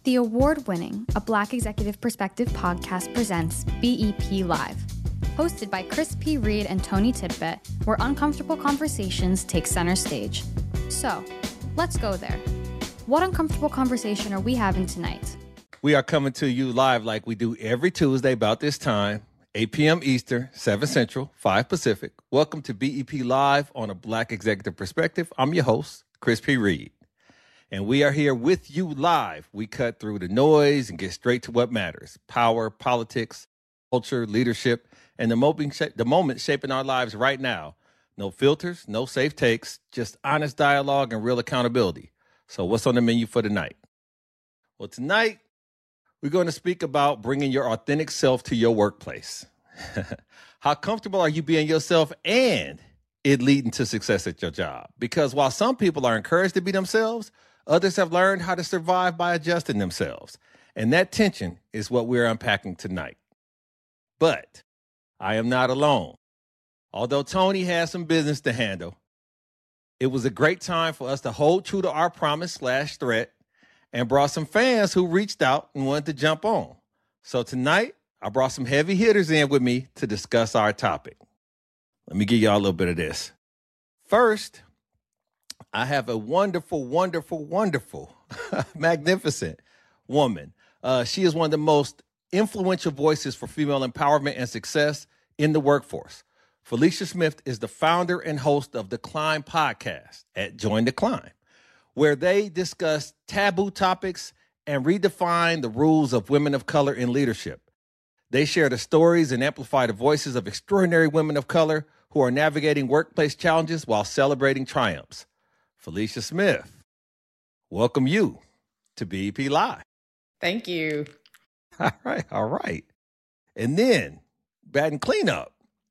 The award-winning A Black Executive Perspective podcast presents BEP Live. Hosted by Chris P. Reed and Tony Tidbit, where uncomfortable conversations take center stage. So, let's go there. What uncomfortable conversation are we having tonight? We are coming to you live like we do every Tuesday about this time, 8 p.m. Eastern, 7 Central, 5 Pacific. Welcome to BEP Live on A Black Executive Perspective. I'm your host, Chris P. Reed. And we are here with you live. We cut through the noise and get straight to what matters. Power, politics, culture, leadership, and the moment shaping our lives right now. No filters, no safe takes, just honest dialogue and real accountability. So what's on the menu for tonight? Well, tonight, we're going to speak about bringing your authentic self to your workplace. How comfortable are you being yourself and it leading to success at your job? Because while some people are encouraged to be themselves, others have learned how to survive by adjusting themselves. And that tension is what we're unpacking tonight. But I am not alone. Although Tony has some business to handle, it was a great time for us to hold true to our promise/threat and brought some fans who reached out and wanted to jump on. So tonight, I brought some heavy hitters in with me to discuss our topic. Let me give y'all a little bit of this. First, I have a wonderful, magnificent woman. She is one of the most influential voices for female empowerment and success in the workforce. Felicia Smith is the founder and host of the Climb podcast at Join the Climb, where they discuss taboo topics and redefine the rules of women of color in leadership. They share the stories and amplify the voices of extraordinary women of color who are navigating workplace challenges while celebrating triumphs. Felicia Smith, welcome you to BEP Live. Thank you. All right. And then, batting cleanup.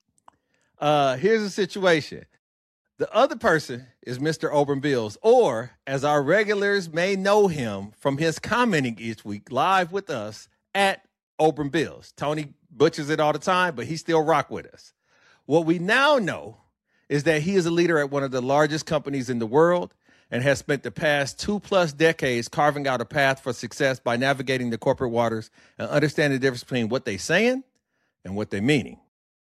Here's the situation. The other person is Mr. Obren Bills, or as our regulars may know him from his commenting each week live with us at Obren Bills. Tony butchers it all the time, but he still rock with us. What we now know is that he is a leader at one of the largest companies in the world and has spent the past 2+ decades carving out a path for success by navigating the corporate waters and understanding the difference between what they're saying and what they're meaning.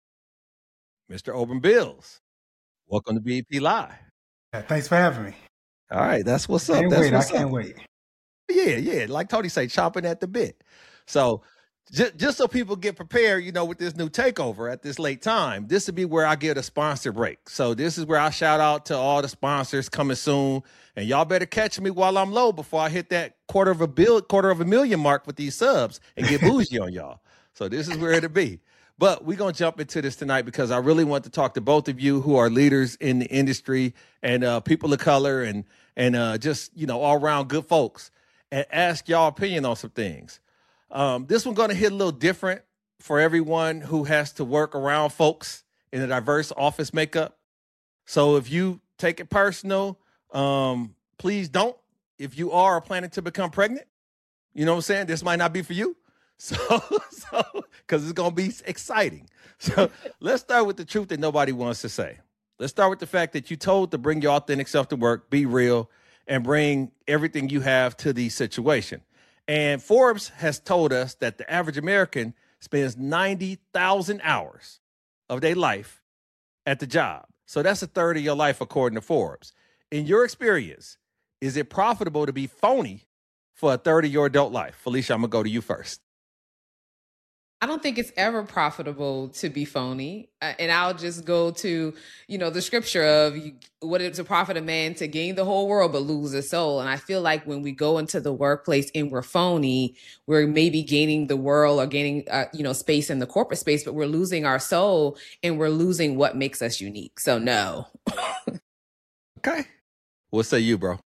Mr. Obren Bills, welcome to BEP Live. Thanks for having me. All right, that's what's up. I can't wait. Yeah. Like Tony say, chomping at the bit. So just so people get prepared, with this new takeover at this late time, this would be where I get a sponsor break. So this is where I shout out to all the sponsors coming soon. And y'all better catch me while I'm low before I hit that quarter of a million mark with these subs and get bougie on y'all. So this is where it'll be. But we're going to jump into this tonight because I really want to talk to both of you who are leaders in the industry and people of color and just, all around good folks and ask y'all opinion on some things. This one's going to hit a little different for everyone who has to work around folks in a diverse office makeup. So if you take it personal, please don't. If you are planning to become pregnant, you know what I'm saying? This might not be for you. So, because it's going to be exciting. So let's start with the truth that nobody wants to say. Let's start with the fact that you told to bring your authentic self to work, be real, and bring everything you have to the situation. And Forbes has told us that the average American spends 90,000 hours of their life at the job. So that's a third of your life, according to Forbes. In your experience, is it profitable to be phony for a third of your adult life? Felicia, I'm going to go to you first. I don't think it's ever profitable to be phony. And I'll just go to, the scripture of what it's a profit of man to gain the whole world but lose his soul. And I feel like when we go into the workplace and we're phony, we're maybe gaining the world or gaining, space in the corporate space, but we're losing our soul and we're losing what makes us unique. So no. Okay. What say you, bro?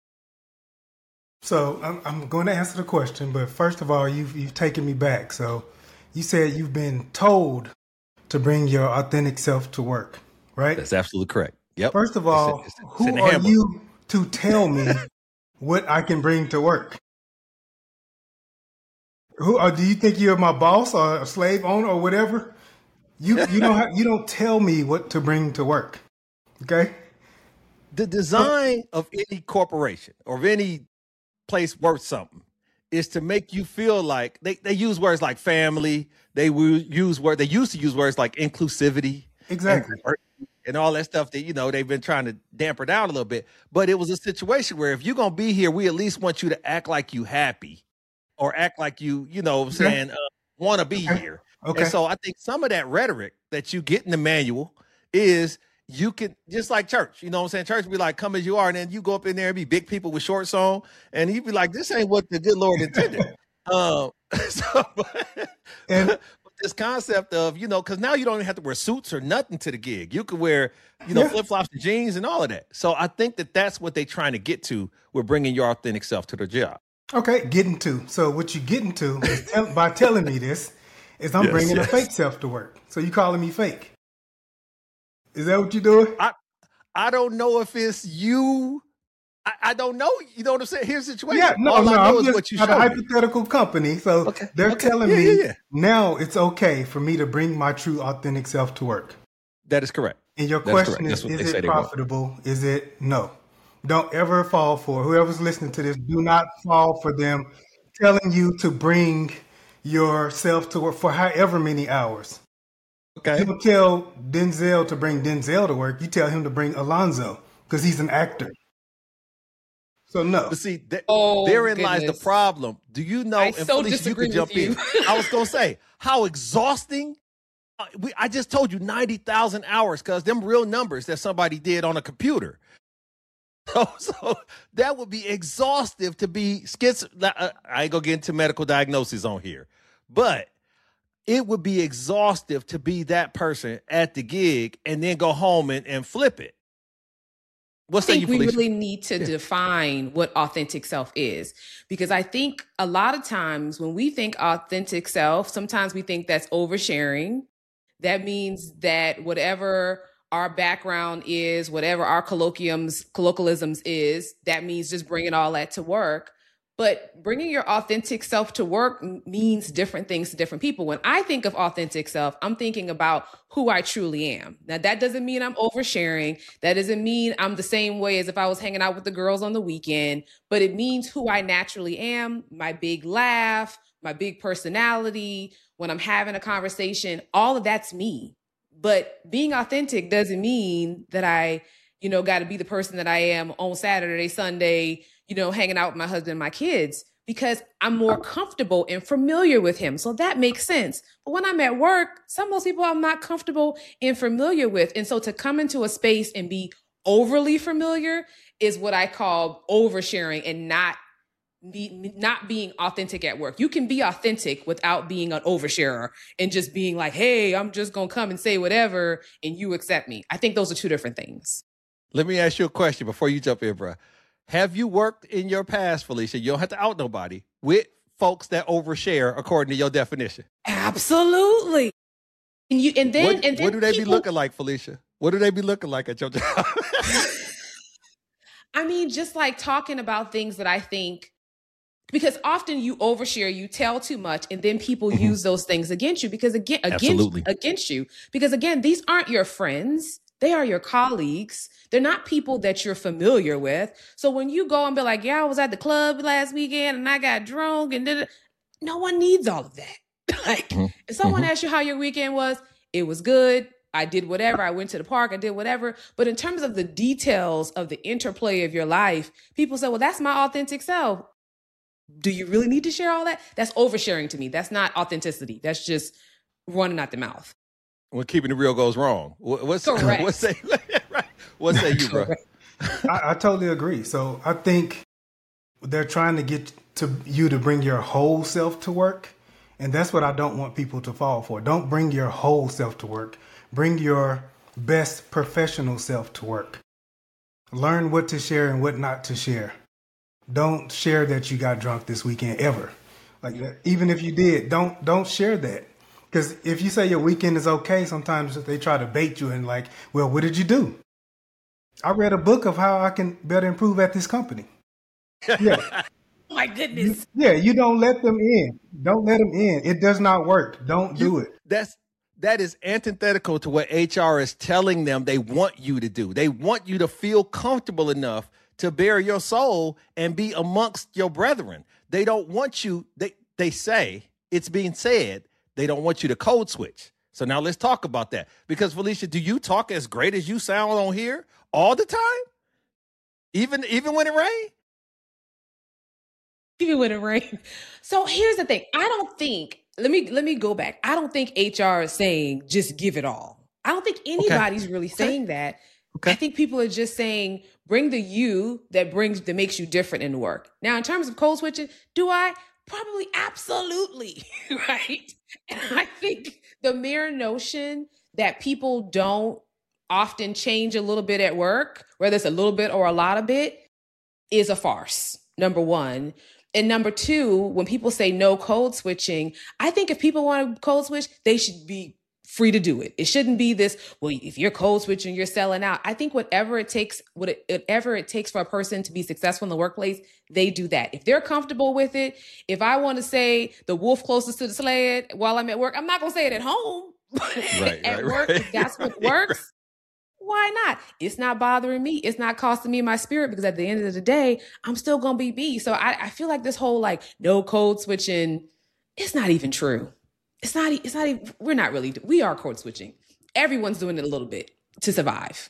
So I'm going to answer the question, but first of all, you've taken me back. So you said you've been told to bring your authentic self to work, right? That's absolutely correct. Yep. First of all, who are you to tell me what I can bring to work? Do you think you're my boss or a slave owner or whatever? You don't tell me what to bring to work. Okay? The design of any corporation or of any place worth something is to make you feel like they use words like family. They used to use words like inclusivity. Exactly. And all that stuff that, you know, they've been trying to damper down a little bit. But it was a situation where if you're going to be here, we at least want you to act like you happy or act like you know what I'm saying, want to be here. Okay. And so I think some of that rhetoric that you get in the manual is you can, just like church, you know what I'm saying? Church be like, come as you are. And then you go up in there and be big people with shorts on. And you be like, this ain't what the good Lord intended. And this concept of, you know, because now you don't even have to wear suits or nothing to the gig. You could wear, you know, flip-flops and jeans and all of that. So I think that that's what they're trying to get to with bringing your authentic self to the job. Okay, getting to. So what you're getting to is by telling me this is I'm bringing a fake self to work. So you calling me fake. Is that what you're doing? I don't know if it's you. I don't know. You know what I'm saying? Here's the situation. Yeah, no, All I know I'm is what just you at a showed me. hypothetical company. So they're telling me now it's okay for me to bring my true authentic self to work. That is correct. And your question is it profitable? Is it no? Don't ever fall for, whoever's listening to this, do not fall for them telling you to bring yourself to work for however many hours. Okay. You don't tell Denzel to bring Denzel to work. You tell him to bring Alonzo because he's an actor. So no. But see, therein lies the problem. Do you know? I and so Felicia, disagree you can jump with you. in. I was gonna say how exhausting. I just told you 90,000 hours because them real numbers that somebody did on a computer. So that would be exhaustive to be I ain't gonna get into medical diagnoses on here, but it would be exhaustive to be that person at the gig and then go home and flip it. I think we really need to define what authentic self is, because I think a lot of times when we think authentic self, sometimes we think that's oversharing. That means that whatever our background is, whatever our colloquialisms is, that means just bringing all that to work. But bringing your authentic self to work means different things to different people. When I think of authentic self, I'm thinking about who I truly am. Now, that doesn't mean I'm oversharing. That doesn't mean I'm the same way as if I was hanging out with the girls on the weekend, but it means who I naturally am, my big laugh, my big personality. When I'm having a conversation, all of that's me. But being authentic doesn't mean that I, got to be the person that I am on Saturday, Sunday, hanging out with my husband and my kids, because I'm more comfortable and familiar with him. So that makes sense. But when I'm at work, some of those people I'm not comfortable and familiar with. And so to come into a space and be overly familiar is what I call oversharing and not being authentic at work. You can be authentic without being an oversharer and just being like, hey, I'm just going to come and say whatever and you accept me. I think those are two different things. Let me ask you a question before you jump in, bro. Have you worked in your past, Felicia? You don't have to out nobody, with folks that overshare according to your definition? Absolutely. And then what do they be looking like, Felicia? What do they be looking like at your job? I mean, just like talking about things that I think, because often you overshare, you tell too much, and then people use those things against you because against you. Because again, these aren't your friends. They are your colleagues. They're not people that you're familiar with. So when you go and be like, yeah, I was at the club last weekend and I got drunk and no one needs all of that. Like if someone asks you how your weekend was, it was good. I did whatever. I went to the park. I did whatever. But in terms of the details of the interplay of your life, people say, well, that's my authentic self. Do you really need to share all that? That's oversharing to me. That's not authenticity. That's just running out the mouth. When keeping it real goes wrong. What say you, bro? I totally agree. So I think they're trying to get you to bring your whole self to work. And that's what I don't want people to fall for. Don't bring your whole self to work. Bring your best professional self to work. Learn what to share and what not to share. Don't share that you got drunk this weekend ever. Like even if you did, don't share that. Because if you say your weekend is okay, sometimes they try to bait you and like, well, what did you do? I read a book of how I can better improve at this company. Yeah. My goodness. You don't let them in. Don't let them in. It does not work. Don't do it. That is antithetical to what HR is telling them they want you to do. They want you to feel comfortable enough to bare your soul and be amongst your brethren. they don't want you, they say, it's being said, they don't want you to code switch. So now let's talk about that. Because Felicia, do you talk as great as you sound on here all the time? Even when it rains? Even when it rains. So here's the thing. I don't think, let me go back. I don't think HR is saying just give it all. I don't think anybody's really saying that. Okay. I think people are just saying bring the you that makes you different in work. Now, in terms of code switching, do I? Probably absolutely, right? And I think the mere notion that people don't often change a little bit at work, whether it's a little bit or a lot of it, is a farce, number one. And number two, when people say no code switching, I think if people want to code switch, they should be free to do it. It shouldn't be this, well, if you're code switching, you're selling out. I think whatever it takes for a person to be successful in the workplace, they do that. If they're comfortable with it, if I want to say the wolf closest to the sled while I'm at work, I'm not going to say it at home. At work, if that's what works, why not? It's not bothering me. It's not costing me my spirit, because at the end of the day, I'm still going to be me. So I feel like this whole no code switching, it's not even true. It's not even, we are code switching. Everyone's doing it a little bit to survive.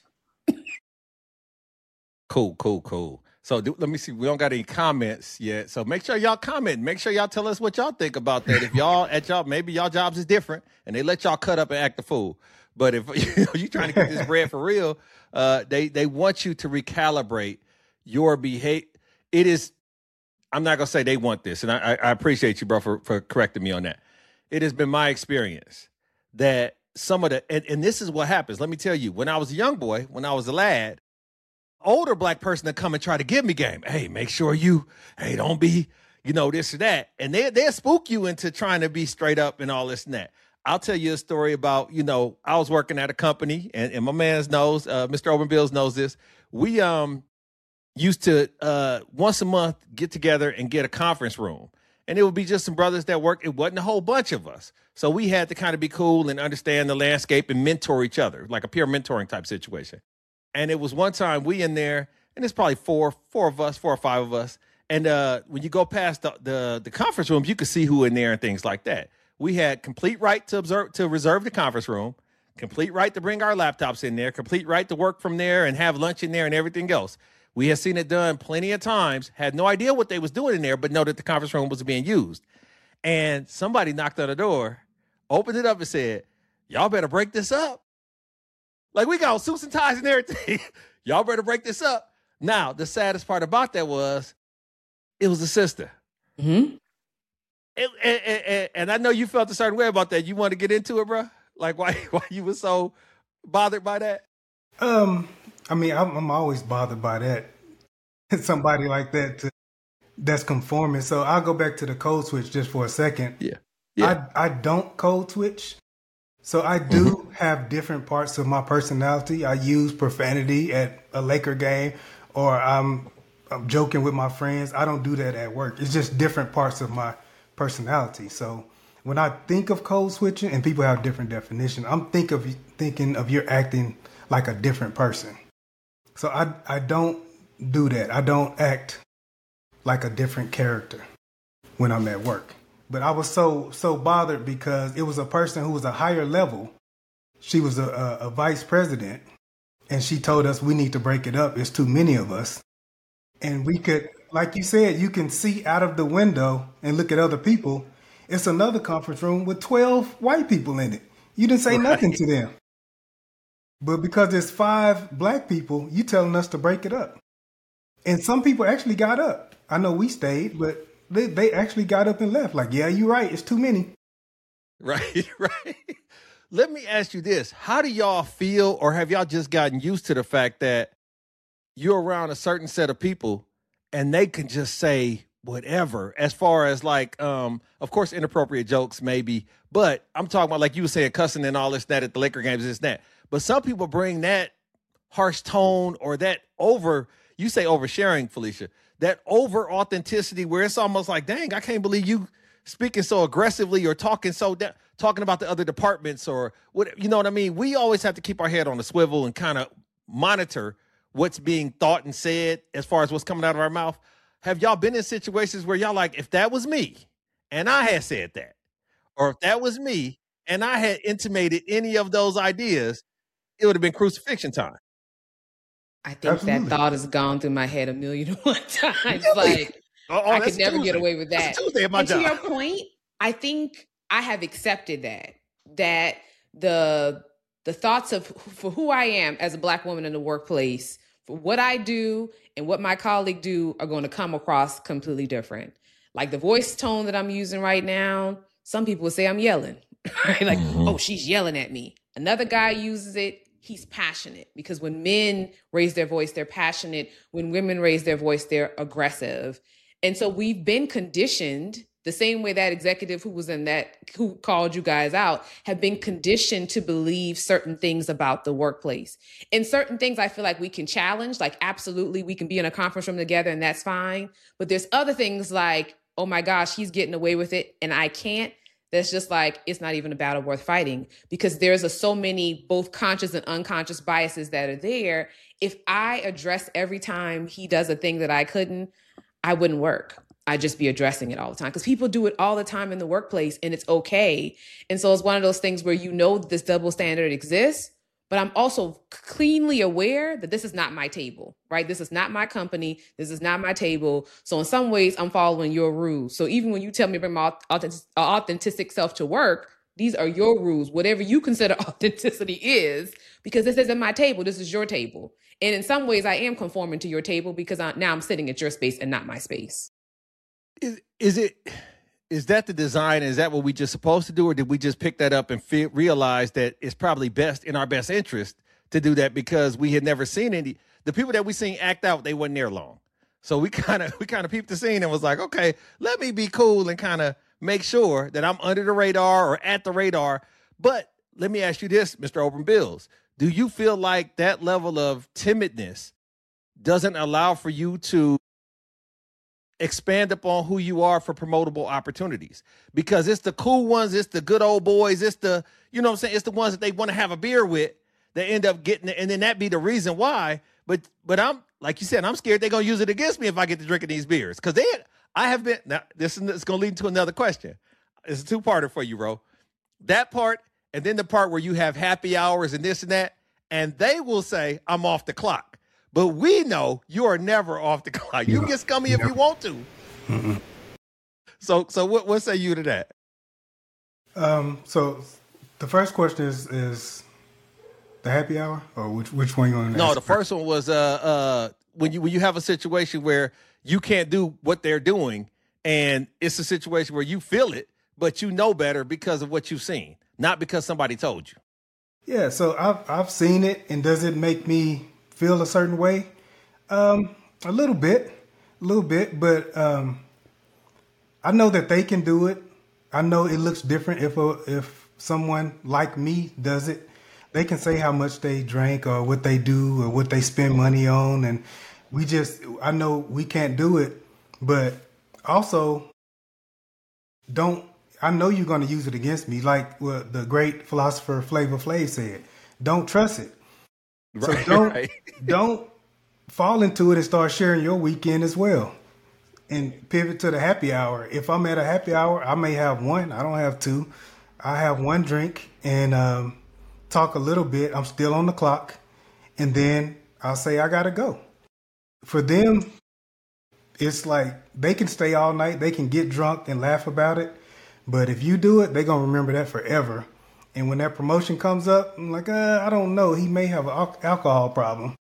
Cool. So let me see. We don't got any comments yet. So make sure y'all comment. Make sure y'all tell us what y'all think about that. If maybe y'all jobs is different and they let y'all cut up and act a fool. But if you're trying to get this bread for real, they want you to recalibrate your behavior. It is, I'm not going to say they want this. And I appreciate you, bro, for correcting me on that. It has been my experience that some of and this is what happens. Let me tell you, when I was a young boy, when I was a lad, older black person that come and try to give me game. Hey, make sure don't be, this or that. And they'll spook you into trying to be straight up and all this and that. I'll tell you a story about, I was working at a company and my man knows, Mr. Obenbills knows this. We used to once a month get together and get a conference room. And it would be just some brothers that work. It wasn't a whole bunch of us. So we had to kind of be cool and understand the landscape and mentor each other, like a peer mentoring type situation. And it was one time we in there, and it's probably four or five of us. And when you go past the conference rooms, you could see who in there and things like that. We had complete right to reserve the conference room, complete right to bring our laptops in there, complete right to work from there and have lunch in there and everything else. We had seen it done plenty of times, had no idea what they was doing in there, but know that the conference room was being used. And somebody knocked on the door, opened it up and said, y'all better break this up. Like, we got suits and ties and everything. Y'all better break this up. Now, the saddest part about that was it was a sister. Mm-hmm. And I know you felt a certain way about that. You want to get into it, bro? Like, why you were so bothered by that? I'm always bothered by that. Somebody like that that's conforming. So I'll go back to the code switch just for a second. Yeah. I don't code switch. So I do have different parts of my personality. I use profanity at a Laker game, or I'm joking with my friends. I don't do that at work. It's just different parts of my personality. So when I think of code switching, and people have different definitions, I'm thinking of you're acting like a different person. So I don't do that. I don't act like a different character when I'm at work. But I was so bothered because it was a person who was a higher level. She was a vice president, and she told us we need to break it up. It's too many of us. And we could, like you said, you can see out of the window and look at other people. It's another conference room with 12 white people in it. You didn't say nothing to them. But because there's 5 black people, you telling us to break it up. And some people actually got up. I know we stayed, but they actually got up and left. Like, yeah, you're right. It's too many. Right. Let me ask you this. How do y'all feel, or have y'all just gotten used to the fact that you're around a certain set of people and they can just say whatever, as far as like, of course, inappropriate jokes maybe, but I'm talking about, like you were saying, cussing and all this, that at the Laker games, this, that. But some people bring that harsh tone or that you say oversharing, Felicia, that over authenticity where it's almost like, dang, I can't believe you speaking so aggressively or talking about the other departments or what, you know what I mean? We always have to keep our head on the swivel and kind of monitor what's being thought and said as far as what's coming out of our mouth. have y'all been in situations where y'all like, if that was me and I had said that, or if that was me and I had intimated any of those ideas, it would have been crucifixion time? I think Absolutely. that thought has gone through my head 1,000,001 times. Really? Like, I could never get away with that. That's Tuesday at my and job. To your point, I think I have accepted that the thoughts of for who I am as a Black woman in the workplace, for what I do and what my colleague do are going to come across completely different. Like the voice tone that I'm using right now, some people would say I'm yelling, right? Like, oh, she's yelling at me. Another guy uses it. He's passionate, because when men raise their voice, they're passionate. When women raise their voice, they're aggressive. And so we've been conditioned the same way that executive who called you guys out have been conditioned to believe certain things about the workplace. And certain things I feel like we can challenge, like absolutely we can be in a conference room together and that's fine. But there's other things like, oh my gosh, he's getting away with it and I can't. That's just like, it's not even a battle worth fighting, because there's so many both conscious and unconscious biases that are there. If I address every time he does a thing that I couldn't, I wouldn't work. I'd just be addressing it all the time, because people do it all the time in the workplace and it's okay. And so it's one of those things where this double standard exists, but I'm also cleanly aware that this is not my table, right? This is not my company. This is not my table. So in some ways, I'm following your rules. So even when you tell me to bring my authentic self to work, these are your rules, whatever you consider authenticity is, because this isn't my table. This is your table. And in some ways, I am conforming to your table because now I'm sitting at your space and not my space. Is that the design? Is that what we just supposed to do? Or did we just pick that up and realize that it's probably in our best interest to do that, because we had never seen the people that we seen act out, they wasn't there long. So we kind of peeped the scene and was like, okay, let me be cool and kind of make sure that I'm under the radar or at the radar. But let me ask you this, Mr. Open Bills. Do you feel like that level of timidness doesn't allow for you to expand upon who you are for promotable opportunities? Because it's the cool ones, it's the good old boys, it's the, you know what I'm saying, it's the ones that they want to have a beer with that end up getting it, and then that be the reason why. But I'm, like you said, I'm scared they're going to use it against me if I get to drinking these beers. Because I have been, now this is going to lead to another question. It's a two-parter for you, bro. That part, and then the part where you have happy hours and this and that, and they will say, I'm off the clock. But we know you are never off the clock. You can get scummy if you want to. Mm-mm. So what say you to that? So the first question is the happy hour, or which one you want to No, ask? the first one was when you have a situation where you can't do what they're doing, and it's a situation where you feel it, but you know better because of what you've seen, not because somebody told you. Yeah, so I've seen it, and does it make me feel a certain way? A little bit, but I know that they can do it. I know it looks different if someone like me does it. They can say how much they drank or what they do or what they spend money on, and I know we can't do it, but also I know you're going to use it against me, like what the great philosopher Flavor Flav said. Don't trust it. Right, so don't fall into it and start sharing your weekend as well. And pivot to the happy hour. If I'm at a happy hour, I may have one. I don't have two. I have one drink and talk a little bit. I'm still on the clock. And then I'll say I got to go. For them, it's like they can stay all night. They can get drunk and laugh about it. But if you do it, they're going to remember that forever. And when that promotion comes up, I'm like, I don't know. He may have an alcohol problem.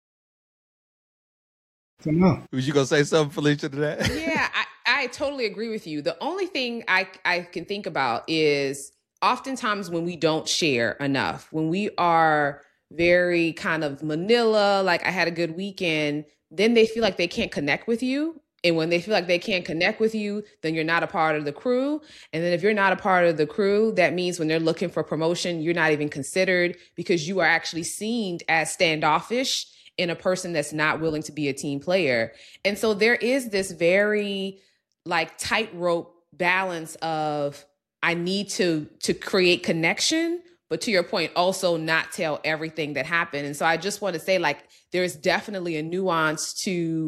So no. Was you going to say something, Felicia, to that? Yeah, I totally agree with you. The only thing I can think about is oftentimes when we don't share enough, when we are very kind of manila, like I had a good weekend, then they feel like they can't connect with you. And when they feel like they can't connect with you, then you're not a part of the crew. And then if you're not a part of the crew, that means when they're looking for promotion, you're not even considered because you are actually seen as standoffish in a person that's not willing to be a team player. And so there is this very like tightrope balance of I need to create connection, but to your point, also not tell everything that happened. And so I just want to say, like, there's definitely a nuance to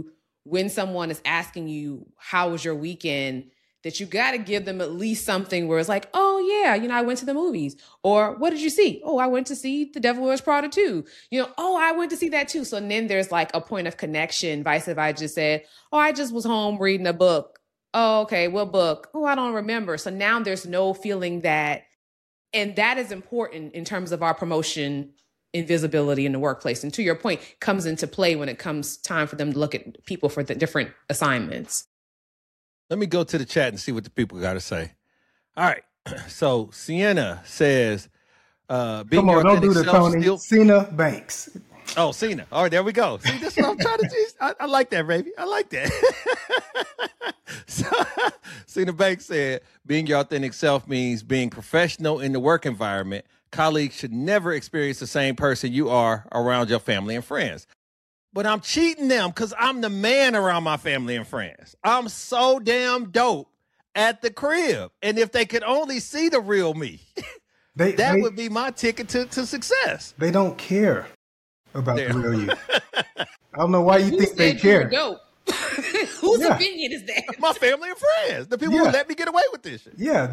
when someone is asking you, how was your weekend? That you got to give them at least something where it's like, oh yeah, I went to the movies. Or what did you see? Oh, I went to see The Devil Wears Prada 2. Oh, I went to see that too. So then there's like a point of connection. Vice if I just said, oh, I just was home reading a book. Oh, okay, what book? Oh, I don't remember. So now there's no feeling that, and that is important in terms of our promotion and visibility in the workplace. And to your point, comes into play when it comes time for them to look at people for the different assignments. Let me go to the chat and see what the people got to say. All right. So Sienna says, come on, don't do the Tony. Cena Banks. Oh, Cena. All right, there we go. See, this is what I'm trying to do. I like that, baby. I like that. So, Cena Banks said, being your authentic self means being professional in the work environment. Colleagues should never experience the same person you are around your family and friends. But I'm cheating them because I'm the man around my family and friends. I'm so damn dope at the crib. And if they could only see the real me, that would be my ticket to success. They don't care about the real you. I don't know why you think they care. Dope? Whose opinion is that? My family and friends. The people who let me get away with this shit. Yeah.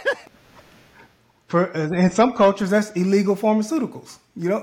In some cultures, that's illegal pharmaceuticals.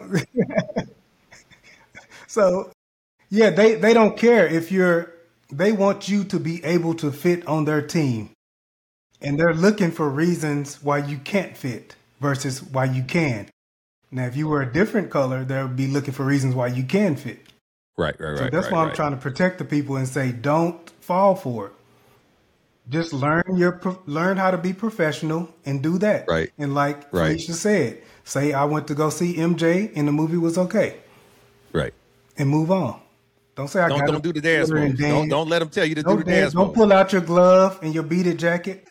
So... yeah, they don't care if they want you to be able to fit on their team. And they're looking for reasons why you can't fit versus why you can. Now, if you were a different color, they'll be looking for reasons why you can fit. Right. So that's why I'm trying to protect the people and say, don't fall for it. Just learn how to be professional and do that. Right. And like Felicia said, say I went to go see MJ and the movie was okay. Right. And move on. Don't say don't do the dance moves. Don't let them tell you to do the dance moves. Don't pull out your glove and your beaded jacket.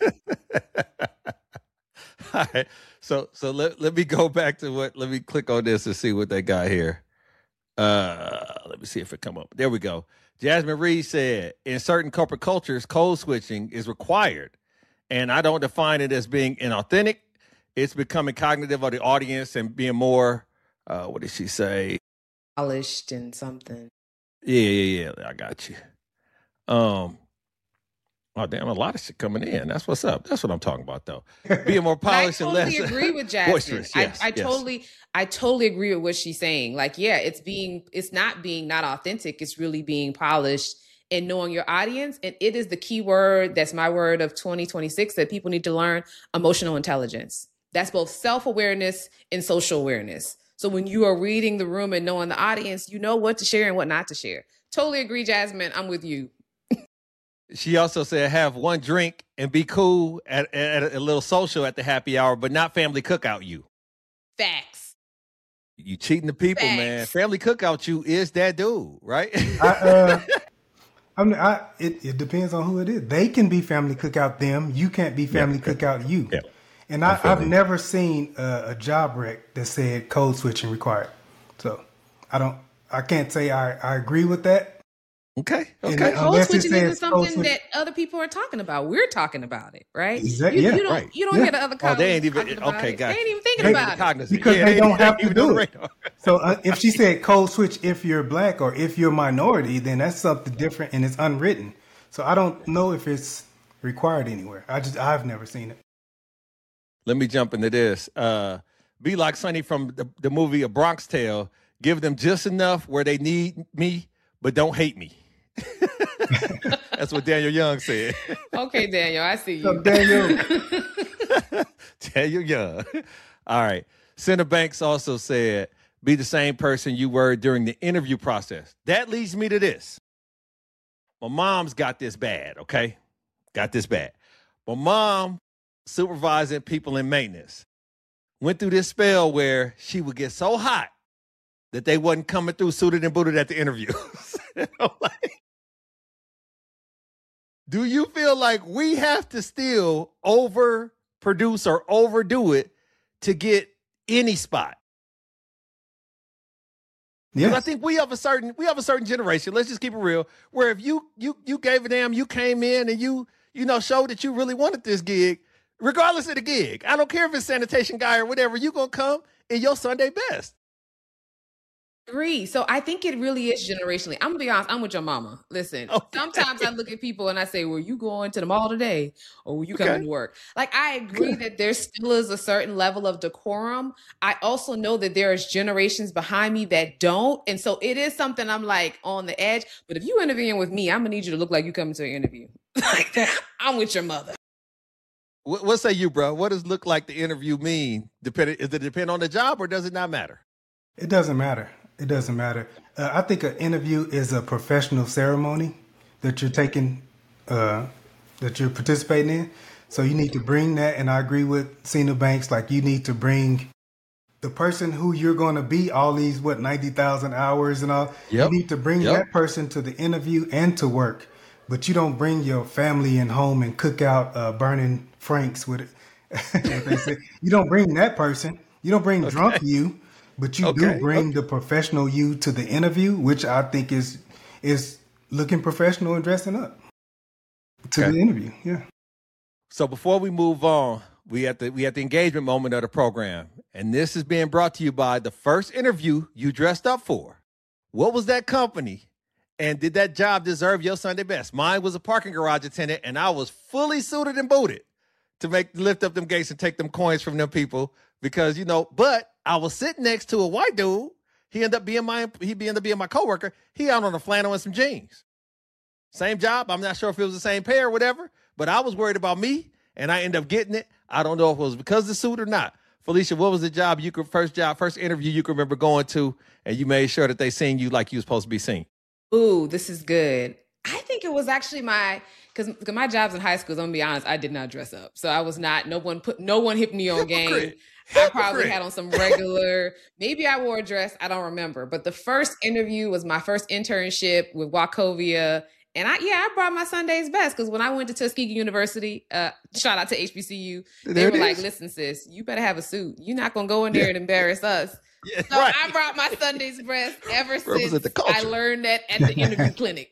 All right. So let me go back to let me click on this and see what they got here. Let me see if it come up. There we go. Jasmine Reed said, in certain corporate cultures, code switching is required. And I don't define it as being inauthentic. It's becoming cognitive of the audience and being more, what did she say? Polished and something. Yeah. I got you. Oh, damn, a lot of shit coming in. That's what's up. That's what I'm talking about, though. Being more polished and less boisterous. I totally agree with Jasmine. Yes, I totally agree with what she's saying. Like, yeah, it's not being not authentic. It's really being polished and knowing your audience. And it is the key word. That's my word of 2026 that people need to learn: emotional intelligence. That's both self-awareness and social awareness. So when you are reading the room and knowing the audience, you know what to share and what not to share. Totally agree, Jasmine. I'm with you. She also said, have one drink and be cool at a little social at the happy hour, but not family cookout you. Facts. You cheating the people, man. Family cookout you is that dude, right? It depends on who it is. They can be family cookout them. You can't be family cookout you. Yeah. And I've never seen a job rec that said code switching required. So I can't say I agree with that. Okay. Code switching isn't something that other people are talking about. We're talking about it, right? Exactly. You don't hear the other colleagues they ain't even talking about it. Gotcha. They ain't even thinking about it. Because they don't have to do it. So if she said code switch if you're black or if you're minority, then that's something different and it's unwritten. So I don't know if it's required anywhere. I've never seen it. Let me jump into this. Be like Sonny from the movie A Bronx Tale. Give them just enough where they need me, but don't hate me. That's what Daniel Young said. Okay, Daniel, I see you. So Daniel Young. All right. Senator Banks also said, be the same person you were during the interview process. That leads me to this. My mom's got this bad, okay? Got this bad. My mom, supervising people in maintenance, went through this spell where she would get so hot that they wasn't coming through suited and booted at the interviews. Do you feel like we have to still overproduce or overdo it to get any spot? Yes. I think we have a certain generation. Let's just keep it real. Where if you gave a damn, you came in and you showed that you really wanted this gig, regardless of the gig. I don't care if it's sanitation guy or whatever. You gonna come in your Sunday best. Agree. So I think it really is generationally. I'm gonna be honest. I'm with your mama. Listen, sometimes I look at people and I say, "Were you going to the mall today, or were you coming to work?" Like, I agree that there still is a certain level of decorum. I also know that there's generations behind me that don't, and so it is something I'm like on the edge. But if you interviewing with me, I'm gonna need you to look like you coming to an interview. Like that. I'm with your mother. What say you, bro? What does look like the interview mean? Does it depend on the job, or does it not matter? It doesn't matter. It doesn't matter. I think an interview is a professional ceremony that you're taking, that you're participating in. So you need to bring that. And I agree with Cena Banks. Like, you need to bring the person who you're going to be all these, 90,000 hours and all. Yep. You need to bring that person to the interview and to work. But you don't bring your family in home and cook out burning Franks with it. You don't bring that person. You don't bring drunk you. But you do bring the professional you to the interview, which I think is looking professional and dressing up to the interview. Yeah. So before we move on, we at the engagement moment of the program, and this is being brought to you by the first interview you dressed up for. What was that company, and did that job deserve your Sunday best? Mine was a parking garage attendant, and I was fully suited and booted to lift up them gates and take them coins from them people because but I was sitting next to a white dude. He ended up being my coworker. He out on a flannel and some jeans. Same job. I'm not sure if it was the same pay or whatever, but I was worried about me, and I ended up getting it. I don't know if it was because of the suit or not. Felicia, what was the first interview you can remember going to, and you made sure that they seen you like you was supposed to be seen? Ooh, this is good. I think it was actually because my jobs in high school, I'm gonna be honest, I did not dress up. So I was not, no one hit me on game. I probably had on some regular, maybe I wore a dress. I don't remember. But the first interview was my first internship with Wachovia. And I brought my Sunday's best because when I went to Tuskegee University, shout out to HBCU, they were like, "Listen, sis, you better have a suit. You're not going to go in there and embarrass us." Yeah, so I brought my Sunday's best ever since I learned that at the interview clinic.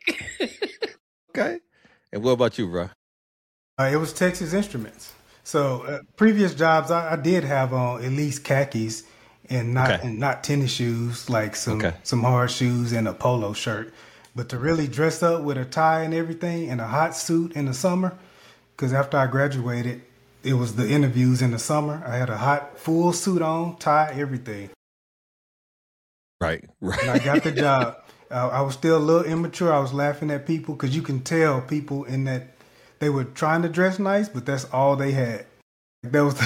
Okay. And what about you, bro? It was Texas Instruments. So previous jobs, I did have on at least khakis and not tennis shoes, like some hard shoes and a polo shirt. But to really dress up with a tie and everything and a hot suit in the summer, because after I graduated, it was the interviews in the summer. I had a hot full suit on, tie, everything. Right. And I got the job. I was still a little immature. I was laughing at people because you can tell people in that they were trying to dress nice, but that's all they had. That was.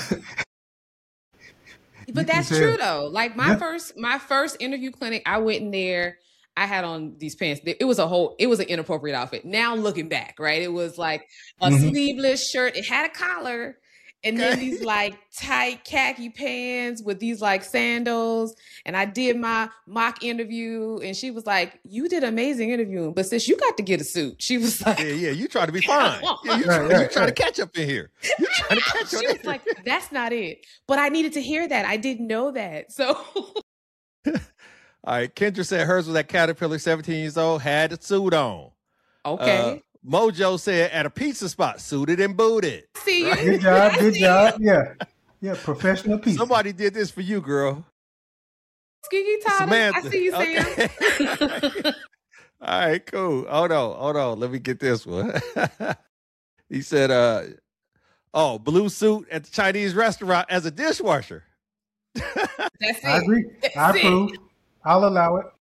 But that's true though. Like my first interview clinic, I went in there. I had on these pants. It was an inappropriate outfit. Now looking back, right? It was like a sleeveless shirt. It had a collar. And then these like tight khaki pants with these like sandals. And I did my mock interview and she was like, "You did amazing interviewing, but sis, you got to get a suit." She was like, Yeah, you try to be fine. Yeah, you try to catch up in here. You trying to catch up. She was like, "That's not it." But I needed to hear that. I didn't know that. So all right, Kendra said hers was at Caterpillar, 17 years old, had a suit on. Okay. Mojo said at a pizza spot, suited and booted. See you. Right? Good job. Yeah, professional pizza. Somebody did this for you, girl. Skiggy Tyler, Samantha. I see you, Sam. Okay. All right, cool. Hold on. Let me get this one. He said, blue suit at the Chinese restaurant as a dishwasher. That's it. I agree. I approve. I'll allow it.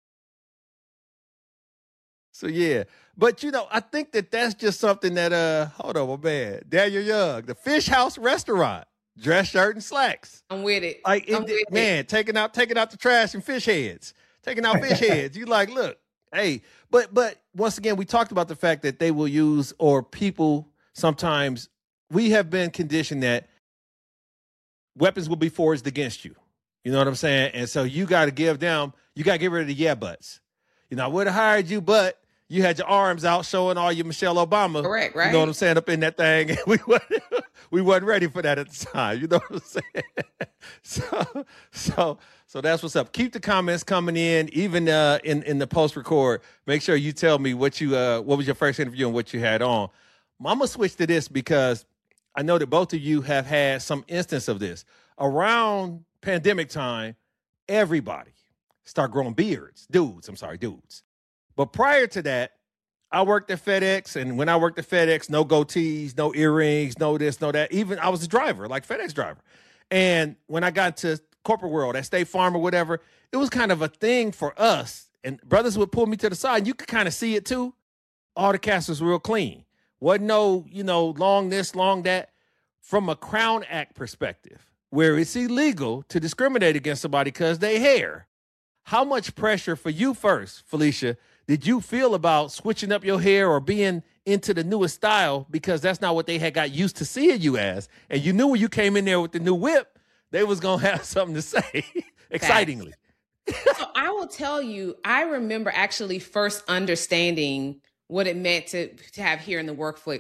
So, yeah. But, I think that's just something that, hold on, my man, Daniel Young, the Fish House restaurant, dress shirt and slacks. I'm with it. Like, taking out the trash and fish heads. Taking out fish heads. You like, look, hey. But once again, we talked about the fact that they will use, or people sometimes, we have been conditioned that weapons will be forged against you. You know what I'm saying? And so you got to get rid of the yeah buts. I would have hired you, but you had your arms out showing all your Michelle Obama. Correct, right? You know what I'm saying? Up in that thing. We wasn't ready for that at the time. You know what I'm saying? So that's what's up. Keep the comments coming in, even in the post-record. Make sure you tell me what was your first interview and what you had on. I'm going to switch to this because I know that both of you have had some instance of this. Around pandemic time, everybody, start growing beards. Dudes. But prior to that, I worked at FedEx, and when I worked at FedEx, no goatees, no earrings, no this, no that. Even I was a driver, like FedEx driver. And when I got to corporate world at State Farm or whatever, it was kind of a thing for us. And brothers would pull me to the side, and you could kind of see it too. All the cast was real clean. Wasn't no, long this, long that. From a Crown Act perspective, where it's illegal to discriminate against somebody because they hair. How much pressure for you first, Felicia, did you feel about switching up your hair or being into the newest style because that's not what they had got used to seeing you as? And you knew when you came in there with the new whip, they was going to have something to say, excitingly. So I will tell you, I remember actually first understanding what it meant to have hair in the workplace.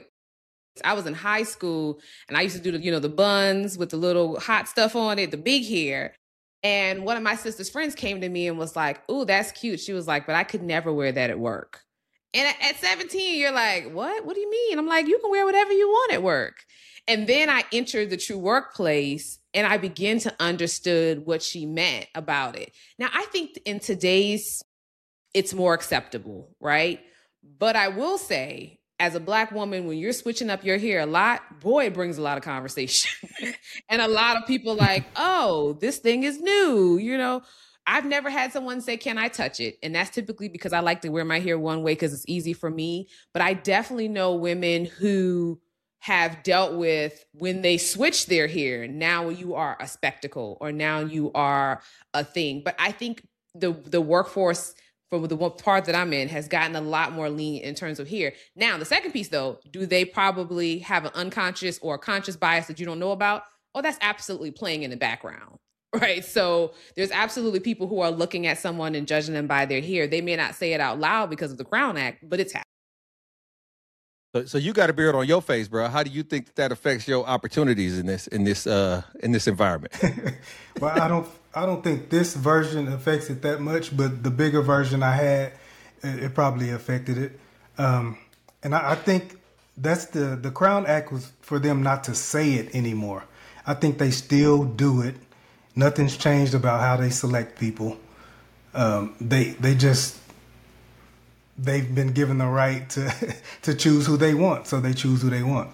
I was in high school and I used to do the buns with the little hot stuff on it, the big hair. And one of my sister's friends came to me and was like, "Ooh, that's cute." She was like, "But I could never wear that at work." And at 17, you're like, "What? What do you mean?" I'm like, "You can wear whatever you want at work." And then I entered the true workplace and I began to understand what she meant about it. Now, I think in today's, it's more acceptable, right? But I will say, as a Black woman, when you're switching up your hair a lot, boy, it brings a lot of conversation. And a lot of people like, "Oh, this thing is new." I've never had someone say, "Can I touch it?" And that's typically because I like to wear my hair one way because it's easy for me. But I definitely know women who have dealt with when they switch their hair, now you are a spectacle or now you are a thing. But I think the workforce, for the part that I'm in, has gotten a lot more lenient in terms of hair. Now, the second piece, though, do they probably have an unconscious or a conscious bias that you don't know about? Oh, that's absolutely playing in the background, right? So there's absolutely people who are looking at someone and judging them by their hair. They may not say it out loud because of the Crown Act, but it's happening. So you got a beard on your face, bro. How do you think that affects your opportunities in this environment? Well, I don't think this version affects it that much, but the bigger version I had, it probably affected it. And I think that's the Crown Act was for them not to say it anymore. I think they still do it. Nothing's changed about how they select people. They've been given the right to choose who they want, so they choose who they want.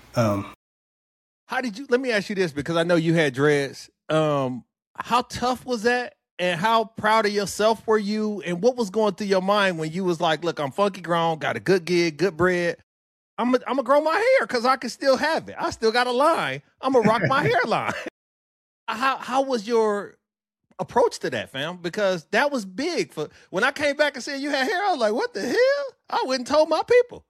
Let me ask you this, because I know you had dreads. How tough was that? And how proud of yourself were you? And what was going through your mind when you was like, "Look, I'm funky grown, got a good gig, good bread. I'm gonna grow my hair because I can still have it. I still got a line. I'm gonna rock my hairline." How was your approach to that, fam? Because that was big. For when I came back and said you had hair, I was like, "What the hell?" I went and told my people.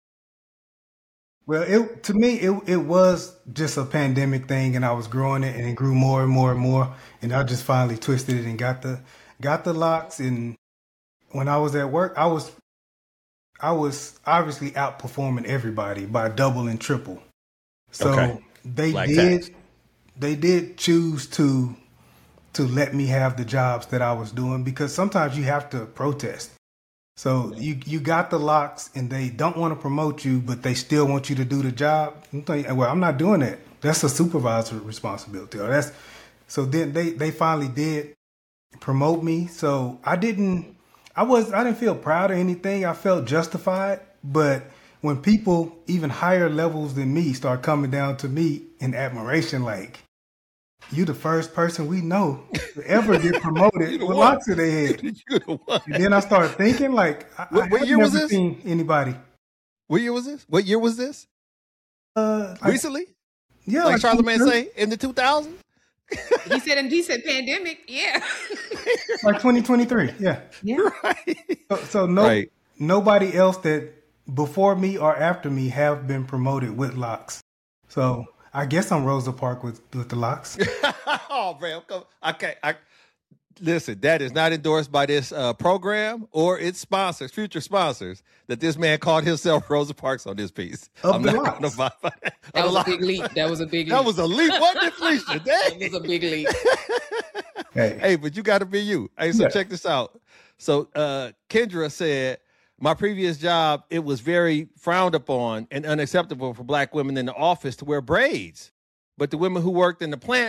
Well, to me, it was just a pandemic thing, and I was growing it, and it grew more and more and more, and I just finally twisted it and got the locks. And when I was at work, I was obviously outperforming everybody by double and triple. So okay. They did choose to let me have the jobs that I was doing, because sometimes you have to protest. So you got the locks and they don't want to promote you, but they still want you to do the job. Well, I'm not doing that. That's a supervisor responsibility. So then they finally did promote me. So I didn't feel proud or anything. I felt justified. But when people even higher levels than me start coming down to me in admiration, like, "You the first person we know to ever get promoted with locks in their head." You the one. And then I started thinking, like, what year was this? Seen anybody. What year was this? What year was this? Recently? Yeah. Like Charlamagne say, in the 2000s? He said pandemic. Yeah. Like 2023. Yeah. Yeah. Right. So nobody else that before me or after me have been promoted with locks. So I guess I'm Rosa Parks with the locks. Oh, man. Okay. Listen, that is not endorsed by this program or its sponsors, future sponsors, that this man called himself Rosa Parks on this piece. I'm not going to buy that. That was a big leap. That was a big leap. That was a leap. What deflation? That was a big leap. Hey, but you got to be you. Hey, so check this out. So Kendra said, "My previous job, it was very frowned upon and unacceptable for Black women in the office to wear braids. But the women who worked in the plant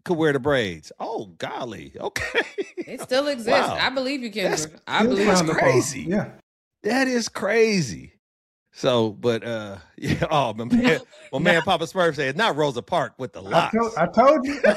could wear the braids. Oh, golly. Okay. It still exists. Wow. I believe you, Kendra. That's I believe it's crazy. Yeah. That is crazy. So, but yeah. Oh, my man, Papa Smurf said, not Rosa Parks with the locks. I told you.